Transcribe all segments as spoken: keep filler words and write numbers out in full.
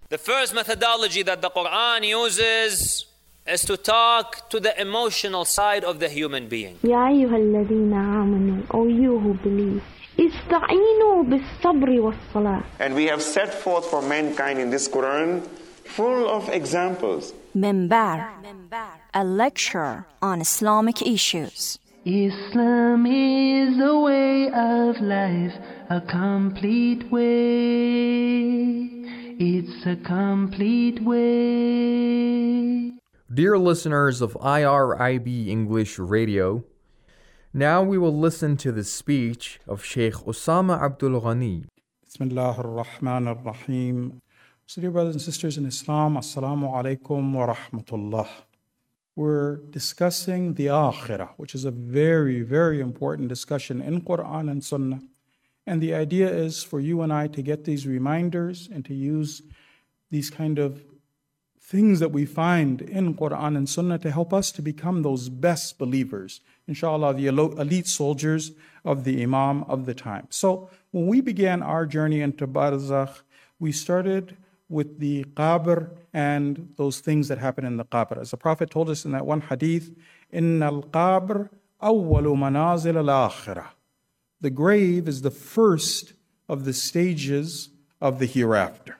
The first methodology that the Quran uses is to talk to the emotional side of the human being. يا أيها الذين آمنوا, O you who believe, استعينوا بالصبر والصلاة. And we have set forth for mankind in this Quran full of examples. Minbar, a lecture on Islamic issues. Islam is a way of life, a complete way. It's a complete way. Dear listeners of I R I B English Radio, now we will listen to the speech of Sheikh Osama Abdul Ghani. Bismillah ar-Rahman ar-Rahim. So dear brothers and sisters in Islam, Assalamu alaikum wa rahmatullah. We're discussing the Akhirah, which is a very, very important discussion in Quran and Sunnah. And the idea is for you and I to get these reminders and to use these kind of things that we find in Quran and Sunnah to help us to become those best believers. Inshallah, the elite soldiers of the Imam of the time. So when we began our journey into Barzakh, we started with the Qabr and those things that happen in the Qabr. As the Prophet told us in that one hadith, إِنَّ الْقَابْرِ أَوَّلُ مَنَازِلَ الْآخِرَةِ. The grave is the first of the stages of the hereafter.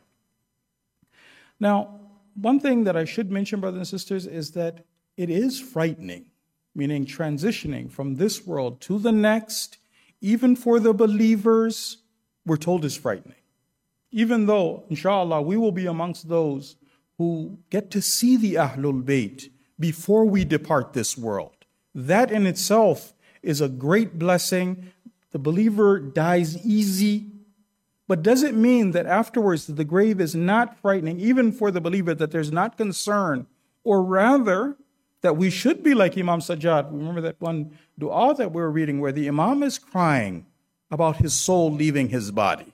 Now, one thing that I should mention, brothers and sisters, is that it is frightening, meaning transitioning from this world to the next, even for the believers, we're told is frightening. Even though, inshallah, we will be amongst those who get to see the Ahlul Bayt before we depart this world. That in itself is a great blessing. The believer dies easy. But does it mean that afterwards the grave is not frightening, even for the believer, that there's not concern, or rather that we should be like Imam Sajjad? Remember that one dua that we were reading where the Imam is crying about his soul leaving his body.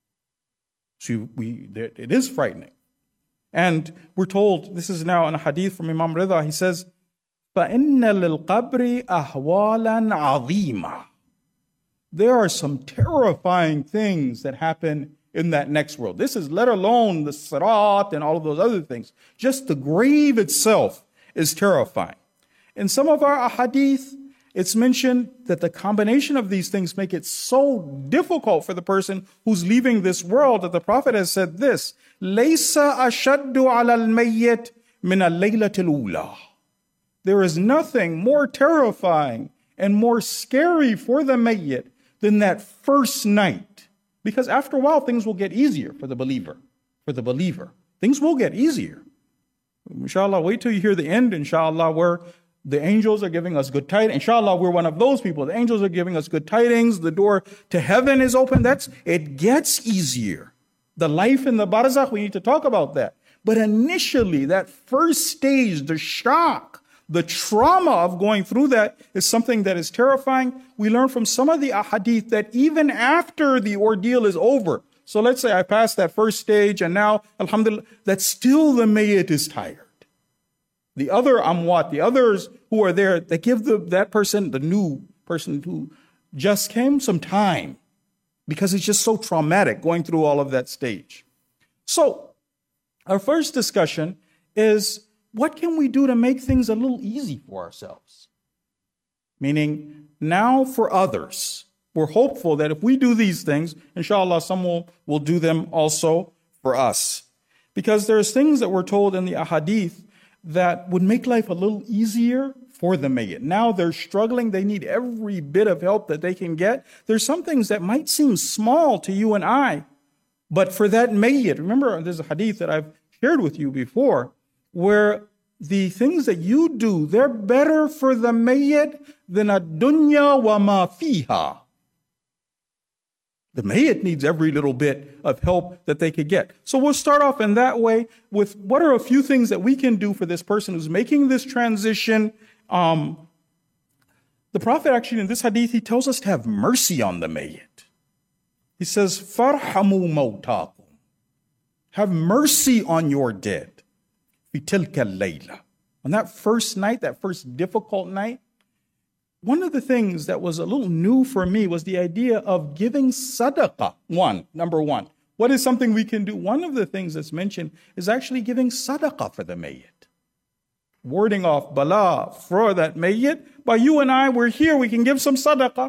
So we, it is frightening. And we're told, this is now in a hadith from Imam Rida, he says, فَإِنَّ لِلْقَبْرِ أَهْوَالًا عَظِيمًا. There are some terrifying things that happen in that next world. This is let alone the sirat and all of those other things. Just the grave itself is terrifying. In some of our ahadith, it's mentioned that the combination of these things make it so difficult for the person who's leaving this world that the Prophet has said this, لَيْسَ أَشَدُّ عَلَى الْمَيِّتِ مِنَ اللَّيْلَةِ الْأُولَى. There is nothing more terrifying and more scary for the mayyit than that first night. Because after a while, things will get easier for the believer. For the believer. Things will get easier. Inshallah, wait till you hear the end, inshallah, where the angels are giving us good tidings. Inshallah, we're one of those people. The angels are giving us good tidings. The door to heaven is open. That's, it gets easier. The life in the barzakh, we need to talk about that. But initially, that first stage, the shock, the trauma of going through that is something that is terrifying. We learn from some of the ahadith that even after the ordeal is over, so let's say I passed that first stage and now, alhamdulillah, that still the mayyit is tired. The other amwat, the others who are there, they give the, that person, the new person who just came, some time because it's just so traumatic going through all of that stage. So our first discussion is, what can we do to make things a little easy for ourselves? Meaning, now for others, we're hopeful that if we do these things, inshallah, someone will do them also for us. Because there's things that we're told in the ahadith that would make life a little easier for the mayyit. Now they're struggling. They need every bit of help that they can get. There's some things that might seem small to you and I, but for that mayyit, remember there's a hadith that I've shared with you before, where the things that you do, they're better for the mayyit than a dunya wa ma fiha. The mayyit needs every little bit of help that they could get. So we'll start off in that way with what are a few things that we can do for this person who's making this transition. Um, the Prophet actually in this hadith, he tells us to have mercy on the mayyit. He says, farhamu mawtakum. Have mercy on your dead. Fi tilka layla. On that first night, that first difficult night, one of the things that was a little new for me was the idea of giving sadaqah. One, number one, What is something we can do? One of the things that's mentioned is actually giving sadaqah for the mayyit. Warding off bala for that mayyit. By you and I, we're here, we can give some sadaqah.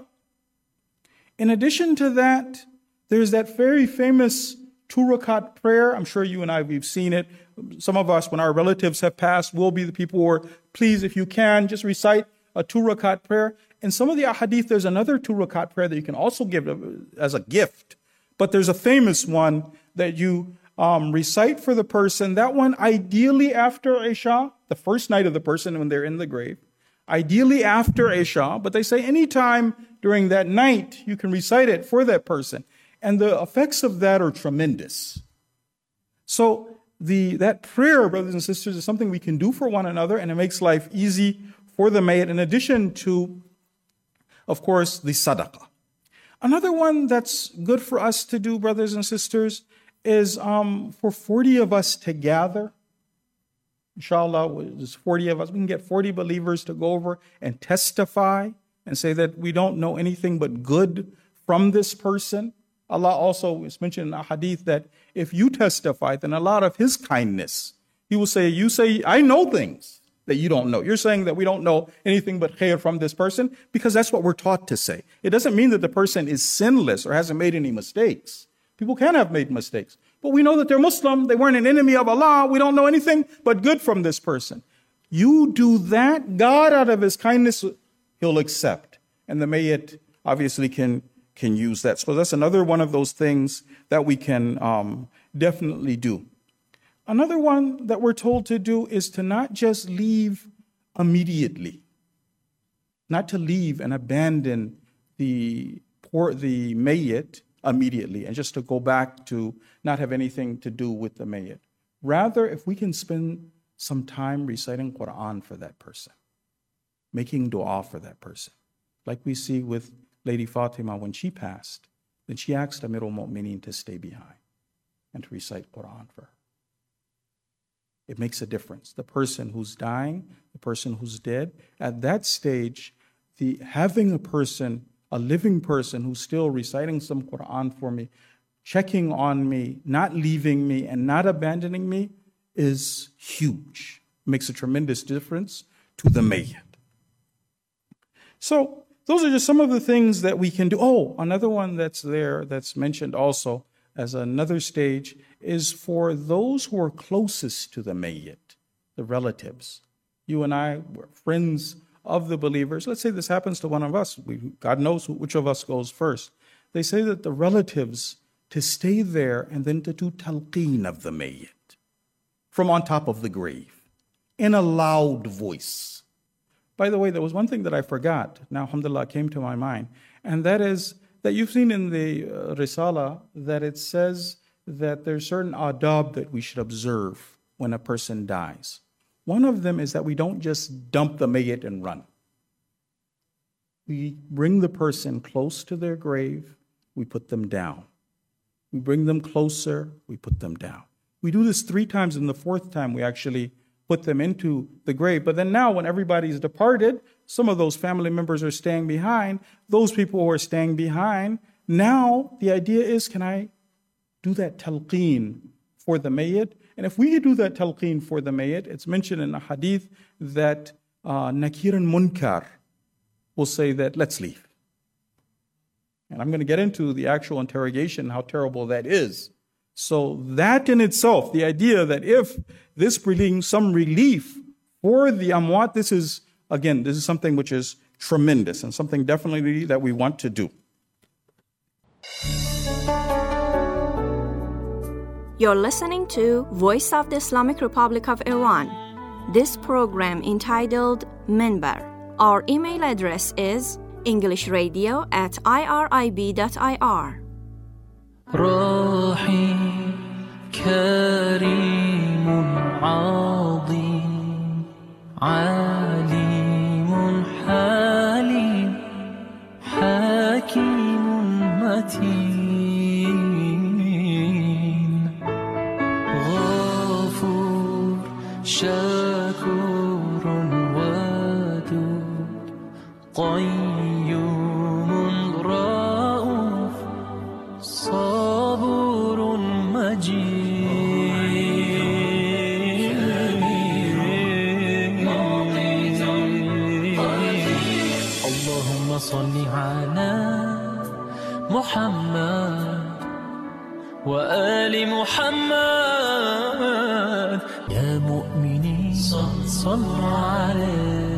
In addition to that, there's that very famous two rakat prayer. I'm sure you and I, we've seen it. Some of us, when our relatives have passed, will be the people who are, please, if you can, just recite a two rakat prayer. In some of the ahadith, there's another two rakat prayer that you can also give as a gift. But there's a famous one that you um, recite for the person. That one, ideally after Isha, the first night of the person when they're in the grave. Ideally after Isha, but they say anytime during that night, you can recite it for that person. And the effects of that are tremendous. So the that prayer, brothers and sisters, is something we can do for one another, and it makes life easy for the mayyit, in addition to, of course, the sadaqah. Another one that's good for us to do, brothers and sisters, is um, for forty of us to gather. Inshallah, there's forty of us. We can get forty believers to go over and testify and say that we don't know anything but good from this person. Allah also is mentioned in a hadith that if you testify, then a lot of His kindness, He will say, you say, I know things that you don't know. You're saying that we don't know anything but khair from this person, because that's what we're taught to say. It doesn't mean that the person is sinless or hasn't made any mistakes. People can have made mistakes. But we know that they're Muslim, they weren't an enemy of Allah, we don't know anything but good from this person. You do that, God out of His kindness, He'll accept. And the mayyit obviously can, can use that. So that's another one of those things that we can um, definitely do. Another one that we're told to do is to not just leave immediately. Not to leave and abandon the poor, the mayyit immediately, and just to go back to not have anything to do with the mayyit. Rather, if we can spend some time reciting Quran for that person, making dua for that person, like we see with Lady Fatima when she passed, then she asked Amirul Mu'mineen to stay behind and to recite Quran for her. It makes a difference. The person who's dying, the person who's dead, at that stage, the having a person, a living person who's still reciting some Quran for me, checking on me, not leaving me, and not abandoning me is huge. It makes a tremendous difference to the mayyit. So those are just some of the things that we can do. Oh, another one that's there that's mentioned also as another stage is for those who are closest to the mayyit, the relatives. You and I were friends of the believers. Let's say this happens to one of us. We, God knows which of us goes first. They say that the relatives to stay there and then to do talqeen of the mayyit from on top of the grave in a loud voice. By the way, there was one thing that I forgot. Now, alhamdulillah, came to my mind. And that is that you've seen in the uh, Risala that it says that there's certain adab that we should observe when a person dies. One of them is that we don't just dump the mayyit and run. We bring the person close to their grave, we put them down. We bring them closer, we put them down. We do this three times, and the fourth time we actually put them into the grave. But then now when everybody's departed, some of those family members are staying behind. Those people who are staying behind, now the idea is, can I do that talqeen for the mayyit? And if we do that talqeen for the mayyit, it's mentioned in a hadith that uh, Nakir and Munkar will say that, let's leave. And I'm going to get into the actual interrogation, how terrible that is. So that in itself, the idea that if this brings some relief for the amwat, this is, again, this is something which is tremendous and something definitely that we want to do. You're listening to Voice of the Islamic Republic of Iran. This program entitled Minbar. Our email address is englishradio at irib.ir. راحي كريم عظيم عليم حليم حكيم متين غفور شكور ودود قيوم رؤوف صبور صل على محمد وآل محمد. يا مؤمنين صلوا عليه